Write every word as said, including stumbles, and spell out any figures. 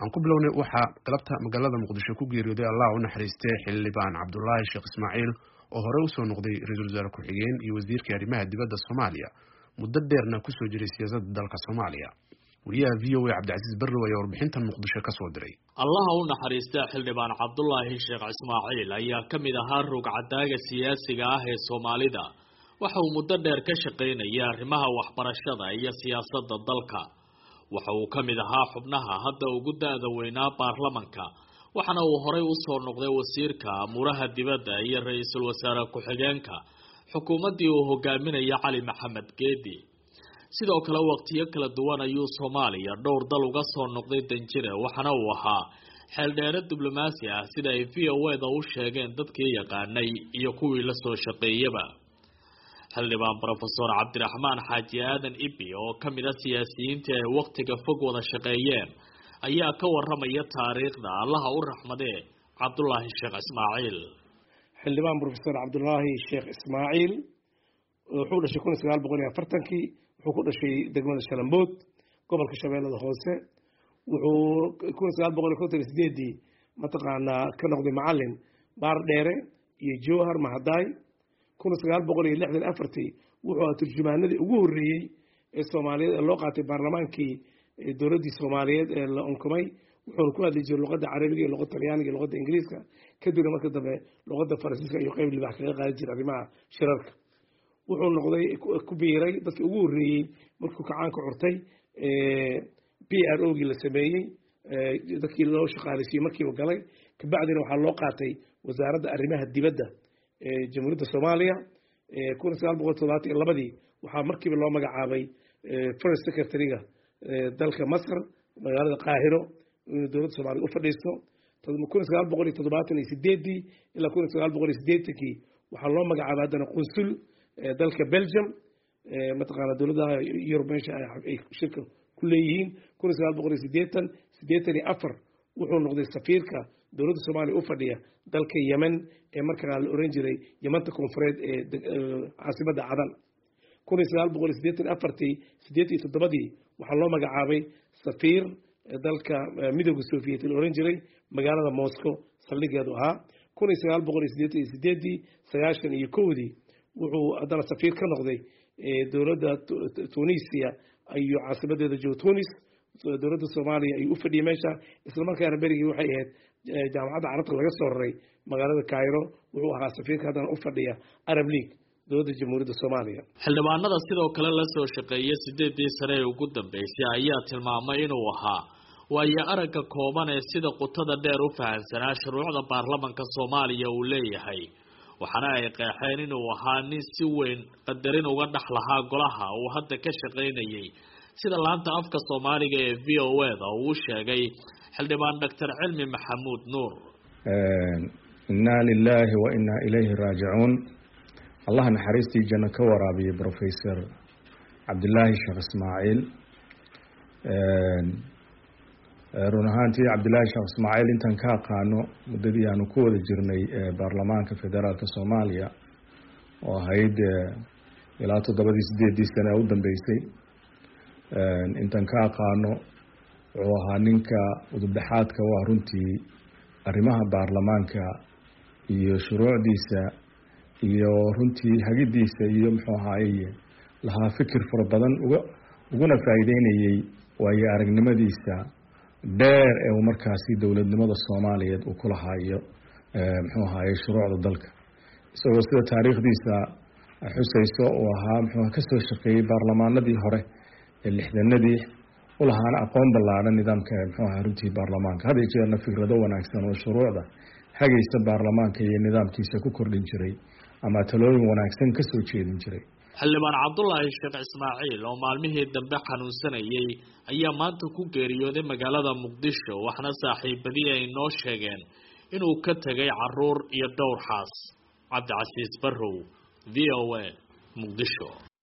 aan ku bilownay waxa qalabta magaalada Muqdisho ku geeriyooday Allah u naxariistay xildhibaan Cabdullaahi Sheekh Ismaaciil oo hore u soo noqday ra'iisul wasaare ku-xigeen iyo wasiirka arrimaha dibadda Soomaaliya muddo dheerna ku soo jiray siyaasadda dalka Soomaaliya. wariyaha V O A Cabdicasiis Barrow ayaa warbixintan Muqdisho ka soo diray. Allah u naxariistay xildhibaan Cabdullaahi Sheekh Ismaaciil ayaa ka mid ahaa rug-cadaaga siyaasiga ah ee Soomaalida. waxa uu muddo dheer ka shaqeynayay arrimaha waxbarashada iyo siyaasadda dalka. waxa uu ka mid ahaa xubnaha hadda ugu da'da weynaa baarlamanka, waxaana uu horey u soo noqday wasiirka amuraha dibadda iyo ra'iisul wasaare ku-xigeenka xukuumaddii uu hogaaminayay Cali Maxamed Geedi. sidoo kale waqtiyo kala duwan ayuu Soomaaliya dhowr dal uga soo noqday danjire, waxaana uu ahaa xeeldheere diblomaasi ah sida ay V O A-da u sheegeen dadkii yaqaanay iyo kuwii la soo shaqeeyaba. xildhibaan Professor Cabdiraxmaan Xaaji Aadan Ibi oo ka mid ah siyaasiyiinta ay waqtiga fog wada shaqeeyeen ayaa ka waramaya taariikhda Allaha u raxmadee Cabdullaahi Sheekh Ismaaciil. xildhibaan Professor Cabdullaahi Sheekh Ismaaciil wuxuu dhashay kun iyo sagaal boqol iyo afartankii, wuxuu ku dhashay degmada Shalambood, gobolka Shabeellada Hoose. wuxuu kun iyo sagaal boqol iyo konton iyo sideedii mataqaanaa ka noqday macallin baar dheere iyo Jowhar Mahadaay. kun iyo sagaal boqol iyo lixdan iyo afartii wuxuu ahaa turjumaanadii ugu horreeyey ee Soomaaliyeed ee loo qaatay baarlamaankii dowladdii Soomaaliyeed ee la unkumay. wuxuuna ku hadli jiray luqadda carabiga iyo luqadda talyaaniga iyo luqadda ingiriiska, kadibna marka dambe luqadda faransiiska iyo qayb libax kaga qaadi jiray arrimaha shirarka. wuxuu noqday ku biiray dadkii ugu horreeyey markuu kacaanka curtay P R O-gii la sameeyey, dadkii loo shaqaaleysiiyey markiiba galay. kabacdina waxaa loo qaatay wasaaradda arrimaha dibadda jamhuuriyadda Soomaaliya. kun iyo sagaal boqol toddobaatan iyo labadii waxaa markiiba loo magacaabay First Secretary-ga dalka Masar magaalada Qaahiro inuu dowladda Soomaaliya u fadhiisto. kun iyo sagaal boqol iyo toddobaatan iyo sideedii ilaa kun iyo sagaal boqol iyo siddeetankii waxaa loo magacaabay haddana qunsul dalka Belgium, mataqaana dowladaha Yurub meesha ay shirka ku leeyihiin. kun iyo sagaal boqol iyo siddeetan siddeetan iyo afar wuxuu noqday safiirka dowladda Soomaaliya u fadhiya dalka Yemen ee markaa la oran jiray Yemanta Koonfureed ee caasimadda Cadan. kun iyo sagaal boqol iyo siddeetan iyo afartii siddeetan iyo toddobadii waxaa loo magacaabay safiir dalka midowga Soviet la oran jiray magaalada Moscow saldhigeedu ahaa. kun iyo sagaal boqol iyo siddeetan iyo sideedii sagaashan iyo kowdii wuxuu haddana safiir ka noqday dowladda Tunisia ayuu caasimadeeda joogo Tunis. dowladda Soomaaliya ayuu u fadhiyay meesha, isla markaana berigii waxay ahayd jaamacadda carabta laga soo raray magaalada Cairo. wuxuu ahaa safiirka haddana u fadhiya Arab League dowladda jamhuuriyadda Soomaaliya. xildhibaanada sidoo kale la soo shaqeeyay sideedii sane ee ugu dambeysay ayaa tilmaamay inuu ahaa waayo aragga kooban ee sida qutada dheer u fahansanaa shuruucda baarlamanka Soomaaliya uu leeyahay, waxaana ay qeexeen inuu ahaa nin si weyn qadarin uga dhex lahaa golaha uu hadda ka shaqeynayay, sida laanta afka Soomaaliga ee V O A-da uu sheegay xildhibaan Doctor Cilmi Maxamuud Nuur. inna lillahi wa inna ilayhi raaji'uun. Allah naxariistii janno ka waraabiyo Professor Cabdullaahi Sheekh Ismaaciil. run ahaantii Cabdullaahi Sheekh Ismaaciil intaan ka aqaano muddadii aanu ku wada jirnay baarlamaanka federaalka Soomaaliya oo ahayd ilaa toddobadii sideedii sane u dambeysay. intaan ka aqaano wuxuu ahaa ninka udubdhexaadka u ah runtii arrimaha baarlamaanka iyo shuruucdiisa iyo runtii hagidiisa iyo muxuu ahaaye lahaa fikir fara badan uga uguna faa'iideynayay waayo aragnimadiisa dheer ee uu markaasi dowladnimada Soomaaliyeed uu ku lahaayo muxuu ahaaye shuruucda dalka, isagoo sida taariikhdiisa xusayso uu ahaa muxuu ka soo shaqeeyay baarlamaanadii hore ee lixdanadii u lahaana aqoon ballaaran nidaamka muxuu ahaa runtii baarlamaanka. had iyo jeerna fikrado wanaagsan oo shuruucda hagaysa baarlamaanka iyo nidaamkiisa ku kordhin jiray ama talooyin wanaagsan ka soo jeedin jiray. xildhibaan Cabdullaahi Sheekh Ismaaciil oo maalmihii dambe xanuunsanayay ayaa maanta ku geeriyooday magaalada Muqdisho, waxaana saaxiibadii ay noo sheegeen inuu ka tagay caruur iyo dhowr xaas. Cabdicasiis Barrow, V O A, Muqdisho.